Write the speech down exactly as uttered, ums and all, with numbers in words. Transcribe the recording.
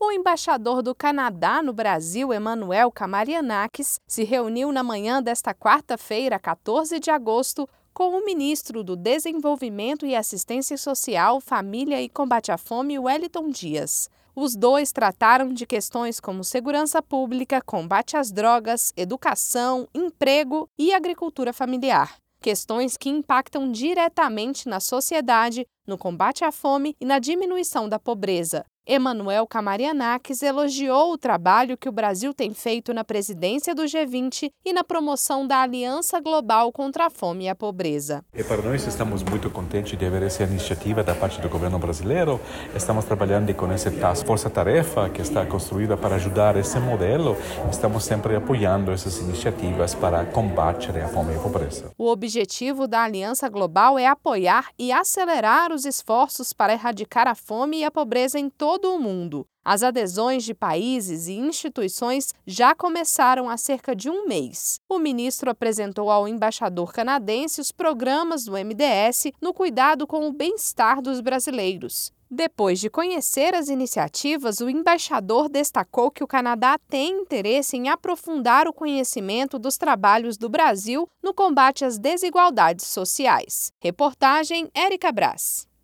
O embaixador do Canadá no Brasil, Emanuel Kamarianakis, se reuniu na manhã desta quarta-feira, quatorze de agosto, com o ministro do Desenvolvimento e Assistência Social, Família e Combate à Fome, Wellington Dias. Os dois trataram de questões como segurança pública, combate às drogas, educação, emprego e agricultura familiar. Questões que impactam diretamente na sociedade, no combate à fome e na diminuição da pobreza. Emanuel Kamarianakis elogiou o trabalho que o Brasil tem feito na presidência do G vinte e na promoção da Aliança Global contra a Fome e a Pobreza. E para nós estamos muito contentes de haver essa iniciativa da parte do governo brasileiro. Estamos trabalhando com essa força-tarefa que está construída para ajudar esse modelo. Estamos sempre apoiando essas iniciativas para combater a fome e a pobreza. O objetivo da Aliança Global é apoiar e acelerar os esforços para erradicar a fome e a pobreza em todo todo o mundo. As adesões de países e instituições já começaram há cerca de um mês. O ministro apresentou ao embaixador canadense os programas do M D S no cuidado com o bem-estar dos brasileiros. Depois de conhecer as iniciativas, o embaixador destacou que o Canadá tem interesse em aprofundar o conhecimento dos trabalhos do Brasil no combate às desigualdades sociais. Reportagem Érica Brás.